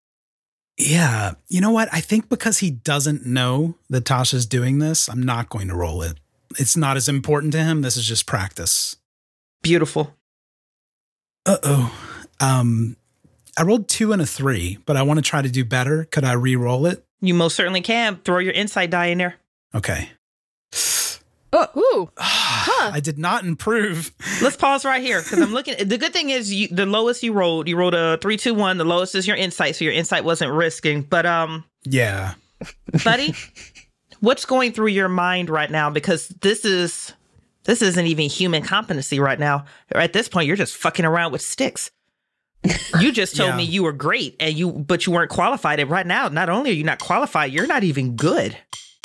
Yeah. You know what? I think because he doesn't know that Tasha's doing this, I'm not going to roll it. It's not as important to him. This is just practice. Beautiful. Uh-oh. I rolled 2 and a 3, but I want to try to do better. Could I re-roll it? You most certainly can. Throw your insight die in there. Okay. Oh, ooh. Huh. I did not improve. Let's pause right here because I'm looking. The good thing is the lowest you rolled a 3, 2, 1. The lowest is your insight, so your insight wasn't risking. But yeah, buddy, what's going through your mind right now? Because this isn't even human competency right now. At this point, you're just fucking around with sticks. You just told me you were great, but you weren't qualified. And right now, not only are you not qualified, you're not even good.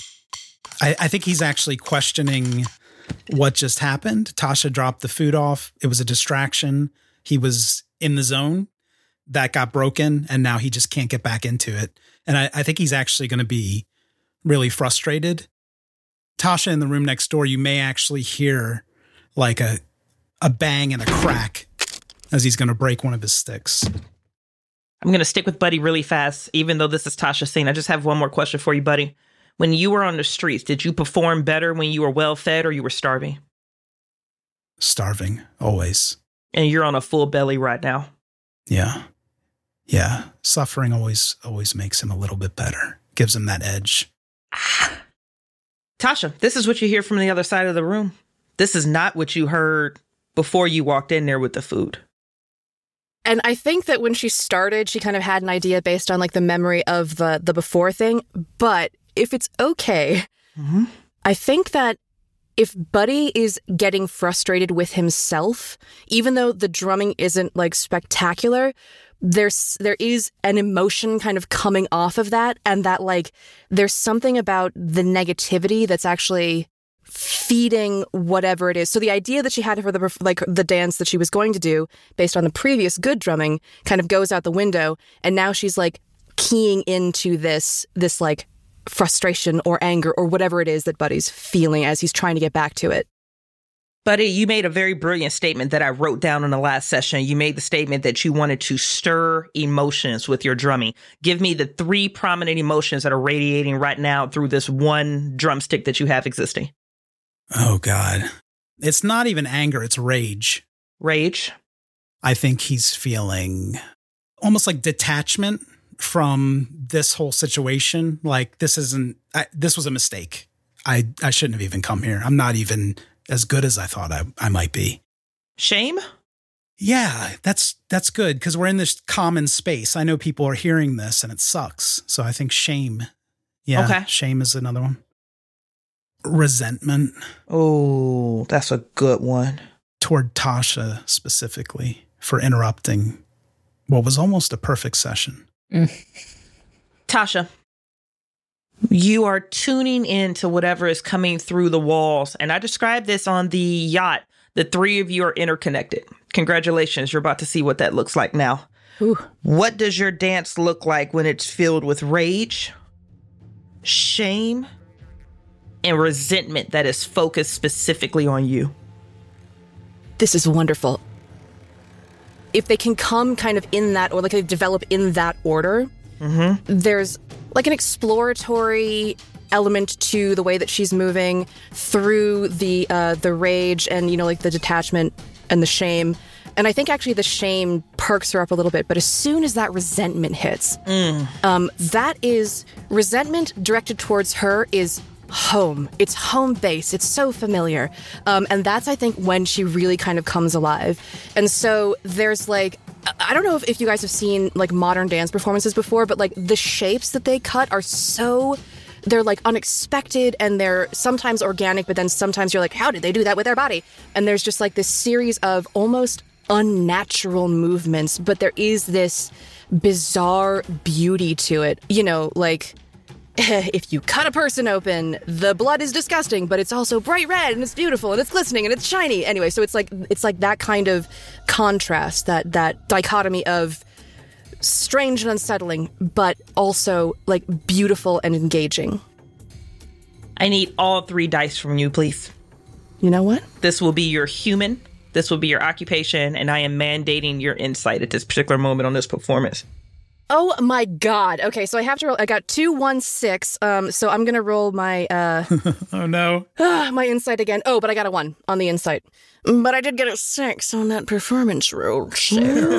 I think he's actually questioning what just happened. Tasha dropped the food off. It was a distraction. He was in the zone. That got broken, and now he just can't get back into it. And I think he's actually going to be really frustrated. Tasha, in the room next door, you may actually hear like a bang and a crack as he's going to break one of his sticks. I'm going to stick with Buddy really fast, even though this is Tasha's scene. I just have one more question for you, Buddy. When you were on the streets, did you perform better when you were well-fed or you were starving? Starving, always. And you're on a full belly right now. Yeah. Yeah. Suffering always makes him a little bit better. Gives him that edge. Tasha, this is what you hear from the other side of the room. This is not what you heard before you walked in there with the food. And I think that when she started, she kind of had an idea based on like the memory of the before thing. But if it's okay, I think that if Buddy is getting frustrated with himself, even though the drumming isn't like spectacular, there is an emotion kind of coming off of that, and that like there's something about the negativity that's actually feeding whatever it is. So the idea that she had for the dance that she was going to do based on the previous good drumming kind of goes out the window, and now she's like keying into this like frustration or anger or whatever it is that Buddy's feeling as he's trying to get back to it. Buddy, you made a very brilliant statement that I wrote down in the last session. You made the statement that you wanted to stir emotions with your drumming. Give me the 3 prominent emotions that are radiating right now through this one drumstick that you have existing. Oh, God. It's not even anger. It's rage. Rage? I think he's feeling almost like detachment from this whole situation. Like, this was a mistake. I shouldn't have even come here. I'm not even as good as I thought I might be. Shame? Yeah, that's good, because we're in this common space. I know people are hearing this and it sucks. So I think shame. Yeah, okay. Shame is another one. Resentment. Oh, that's a good one. Toward Tasha specifically for interrupting what was almost a perfect session. Tasha, you are tuning into whatever is coming through the walls. And I described this on the yacht. The 3 of you are interconnected. Congratulations. You're about to see what that looks like now. Ooh. What does your dance look like when it's filled with rage, shame, and resentment that is focused specifically on you? This is wonderful. If they can come kind of in that, or like they develop in that order, there's like an exploratory element to the way that she's moving through the rage and, you know, like the detachment and the shame. And I think actually the shame perks her up a little bit. But as soon as that resentment hits, that is resentment directed towards her is home. It's home base. It's so familiar. And that's, I think, when she really kind of comes alive. And so there's like, I don't know if you guys have seen like modern dance performances before, but like the shapes that they cut are so, they're like unexpected, and they're sometimes organic, but then sometimes you're like, how did they do that with their body? And there's just like this series of almost unnatural movements, but there is this bizarre beauty to it. You know, like if you cut a person open, the blood is disgusting, but it's also bright red and it's beautiful and it's glistening and it's shiny. Anyway, so it's like that kind of contrast, that dichotomy of strange and unsettling, but also like beautiful and engaging. I need all 3 dice from you, please. You know what? This will be your human, this will be your occupation, and I am mandating your insight at this particular moment on this performance. Oh my God. Okay, so I have to roll. I got 2, 1, 6. So I'm gonna roll my oh no. My insight again. Oh, but I got a 1 on the insight. But I did get a 6 on that performance roll. So.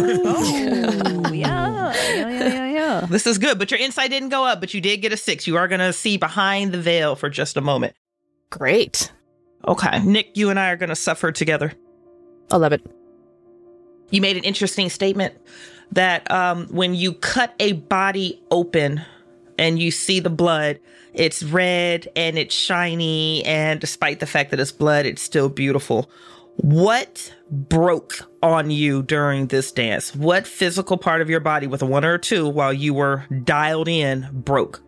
Oh, yeah. This is good, but your insight didn't go up, but you did get a 6. You are gonna see behind the veil for just a moment. Great. Okay, Nick, you and I are gonna suffer together. I love it. You made an interesting statement that when you cut a body open and you see the blood, it's red and it's shiny, and despite the fact that it's blood, it's still beautiful. What broke on you during this dance? What physical part of your body, with a 1 or a 2, while you were dialed in, broke?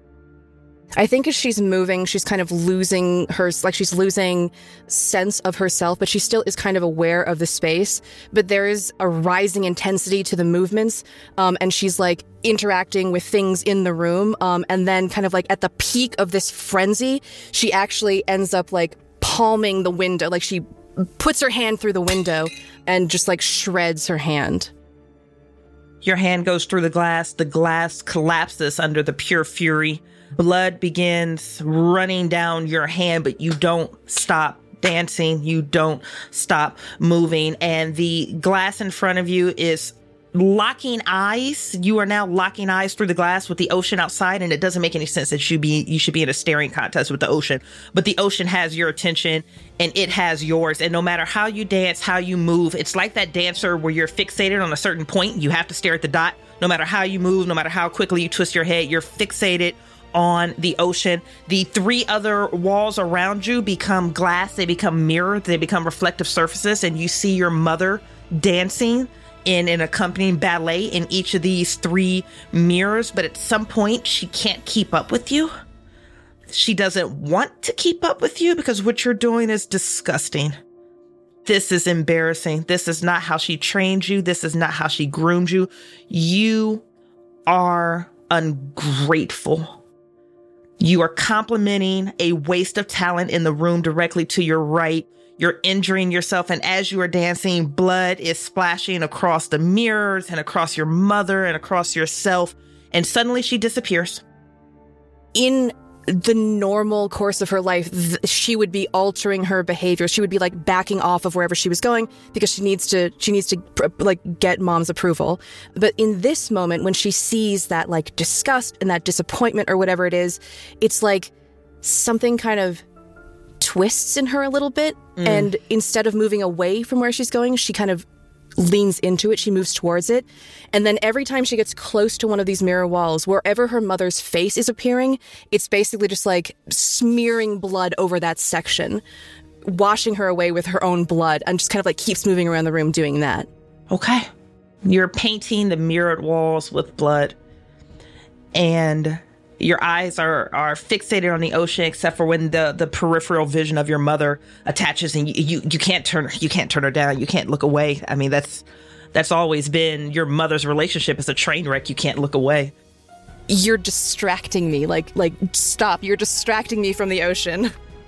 I think as she's moving, she's kind of losing she's losing sense of herself, but she still is kind of aware of the space. But there is a rising intensity to the movements, and she's like interacting with things in the room. And then kind of like at the peak of this frenzy, she actually ends up like palming the window. Like she puts her hand through the window and just like shreds her hand. Your hand goes through the glass collapses under the pure fury. Blood begins running down your hand, but you don't stop dancing. You don't stop moving. And the glass in front of you is locking eyes. You are now locking eyes through the glass with the ocean outside, and it doesn't make any sense that you should be in a staring contest with the ocean. But the ocean has your attention, and it has yours. And no matter how you dance, how you move, it's like that dancer where you're fixated on a certain point. You have to stare at the dot. No matter how you move, no matter how quickly you twist your head, you're fixated on the ocean. The 3 other walls around you become glass. They become mirrors. They become reflective surfaces, and you see your mother dancing in an accompanying ballet in each of these 3 mirrors. But at some point, she can't keep up with you. She doesn't want to keep up with you because what you're doing is disgusting. This is embarrassing. This is not how she trained you. This is not how she groomed you. You are ungrateful. You are complimenting a waste of talent in the room directly to your right. You're injuring yourself. And as you are dancing, blood is splashing across the mirrors and across your mother and across yourself. And suddenly she disappears. In the normal course of her life, she would be altering her behavior. She would be like backing off of wherever she was going because she needs to like get mom's approval. But in this moment, when she sees that like disgust and that disappointment or whatever it is, it's like something kind of twists in her a little bit. And instead of moving away from where she's going, she kind of leans into it. She moves towards it. And then every time she gets close to one of these mirror walls, wherever her mother's face is appearing, it's basically just like smearing blood over that section, washing her away with her own blood, and just kind of like keeps moving around the room doing that. Okay. You're painting the mirrored walls with blood, and your eyes are fixated on the ocean, except for when the peripheral vision of your mother attaches, and you can't turn her down. You can't look away. I mean, that's always been your mother's relationship. It's a train wreck. You can't look away. You're distracting me. Like stop. You're distracting me from the ocean.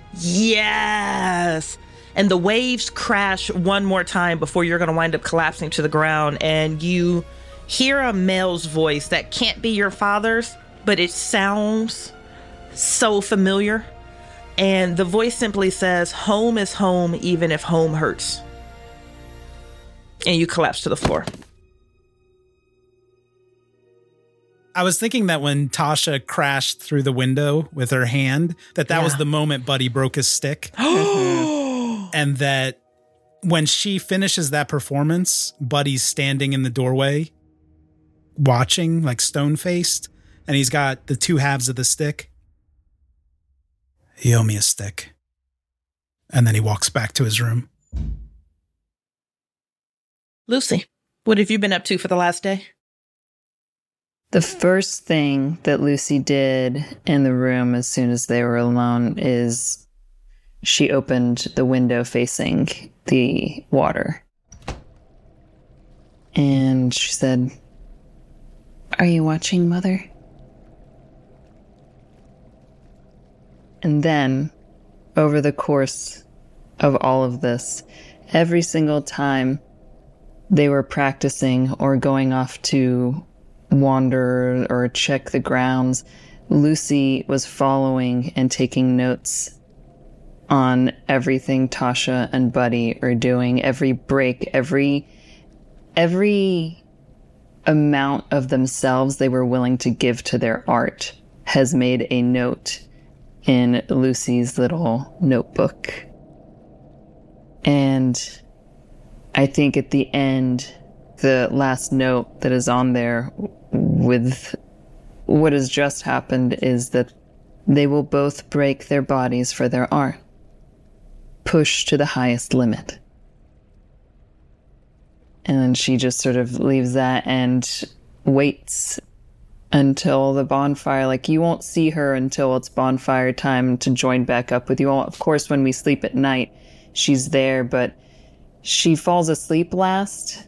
Yes. And the waves crash one more time before you're going to wind up collapsing to the ground, and you hear a male's voice that can't be your father's, but it sounds so familiar. And the voice simply says, "Home is home, even if home hurts." And you collapse to the floor. I was thinking that when Tasha crashed through the window with her hand, that was the moment Buddy broke his stick. And that when she finishes that performance, Buddy's standing in the doorway watching, like stone-faced. And he's got the 2 halves of the stick. "You owe me a stick." And then he walks back to his room. Lucy, what have you been up to for the last day? The first thing that Lucy did in the room as soon as they were alone is she opened the window facing the water. And she said, "Are you watching, Mother?" And then, over the course of all of this, every single time they were practicing or going off to wander or check the grounds, Lucy was following and taking notes on everything Tasha and Buddy are doing, every break, every amount of themselves they were willing to give to their art has made a note in Lucy's little notebook. And I think at the end, the last note that is on there with what has just happened is that they will both break their bodies for their art, push to the highest limit. And then she just sort of leaves that and waits until the bonfire. Like, you won't see her until it's bonfire time to join back up with you all. Of course, when we sleep at night, she's there, but she falls asleep last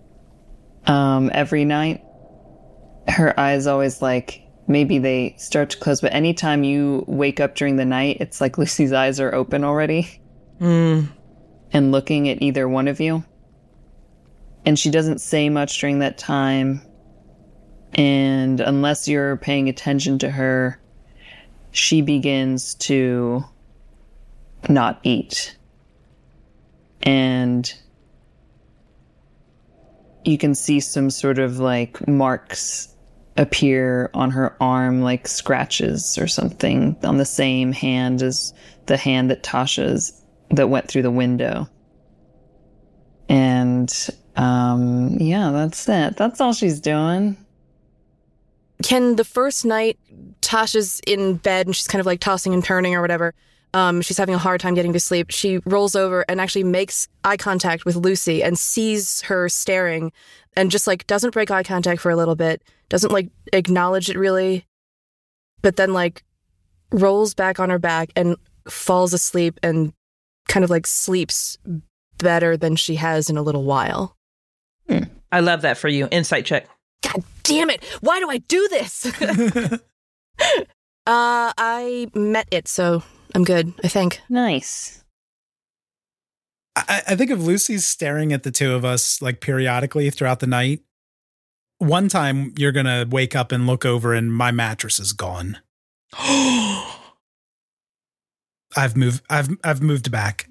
every night. Her eyes always, like, maybe they start to close, but anytime you wake up during the night, it's like Lucy's eyes are open already and looking at either one of you. And she doesn't say much during that time. And unless you're paying attention to her, she begins to not eat. And you can see some sort of like marks appear on her arm, like scratches or something on the same hand as the hand that that went through the window. And yeah, that's it. That's all she's doing. Can the first night Tasha's in bed and she's kind of like tossing and turning or whatever, she's having a hard time getting to sleep, she rolls over and actually makes eye contact with Lucy and sees her staring and just like doesn't break eye contact for a little bit, doesn't like acknowledge it really, but then like rolls back on her back and falls asleep and kind of like sleeps better than she has in a little while. I love that for you. Insight check. God damn it. Why do I do this? I met it, so I'm good, I think. Nice. I think if Lucy's staring at the two of us like periodically throughout the night, one time you're going to wake up and look over and my mattress is gone. I've moved back.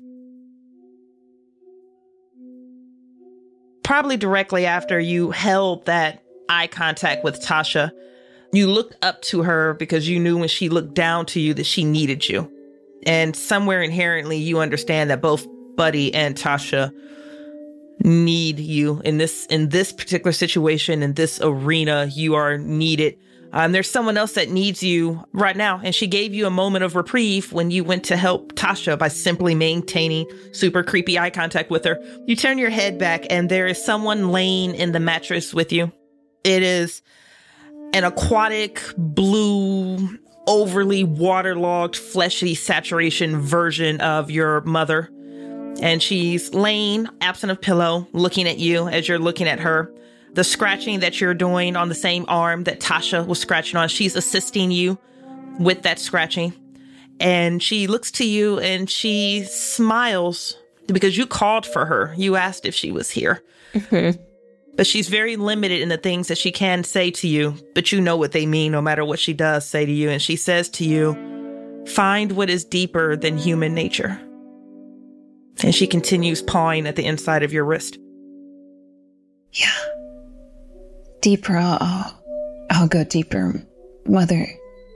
Probably directly after you held that eye contact with Tasha, you looked up to her because you knew when she looked down to you that she needed you. And somewhere inherently you understand that both Buddy and Tasha need you in this particular situation, in this arena. You are needed. There's someone else that needs you right now. And she gave you a moment of reprieve when you went to help Tasha by simply maintaining super creepy eye contact with her. You turn your head back and there is someone laying in the mattress with you. It is an aquatic, blue, overly waterlogged, fleshy saturation version of your mother. And she's laying, absent of pillow, looking at you as you're looking at her. The scratching that you're doing on the same arm that Tasha was scratching on, she's assisting you with that scratching. And she looks to you and she smiles because you called for her. You asked if she was here. Mm-hmm. But she's very limited in the things that she can say to you, but you know what they mean no matter what she does say to you. And she says to you, find what is deeper than human nature. And she continues pawing at the inside of your wrist. Yeah. Deeper, I'll go deeper, Mother.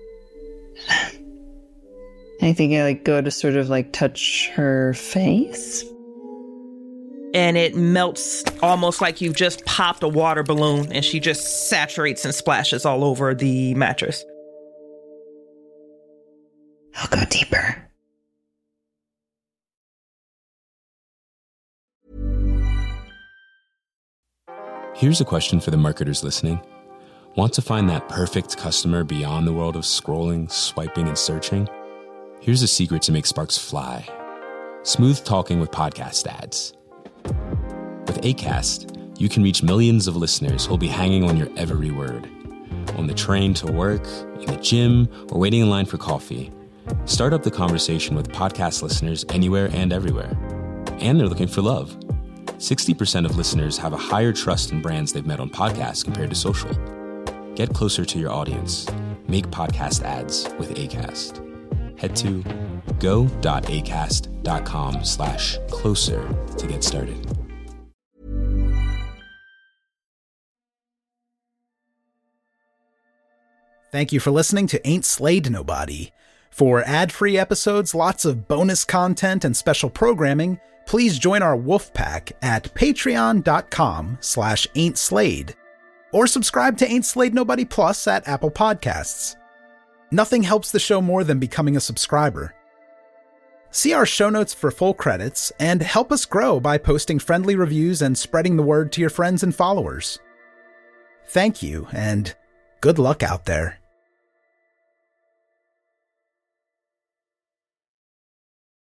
I think I like go to sort of like touch her face. And it melts almost like you've just popped a water balloon and she just saturates and splashes all over the mattress. I'll go deeper. Here's a question for the marketers listening. Want to find that perfect customer beyond the world of scrolling, swiping, and searching? Here's a secret to make sparks fly. Smooth talking with podcast ads. With Acast, you can reach millions of listeners who'll be hanging on your every word. On the train to work, in the gym, or waiting in line for coffee. Start up the conversation with podcast listeners anywhere and everywhere. And they're looking for love. 60% of listeners have a higher trust in brands they've met on podcasts compared to social. Get closer to your audience. Make podcast ads with Acast. Head to go.acast.com/closer to get started. Thank you for listening to Ain't Slayed Nobody. For ad-free episodes, lots of bonus content, and special programming, please join our wolf pack at patreon.com/ain'tslayed or subscribe to Ain't Slayed Nobody Plus at Apple Podcasts. Nothing helps the show more than becoming a subscriber. See our show notes for full credits and help us grow by posting friendly reviews and spreading the word to your friends and followers. Thank you, and good luck out there.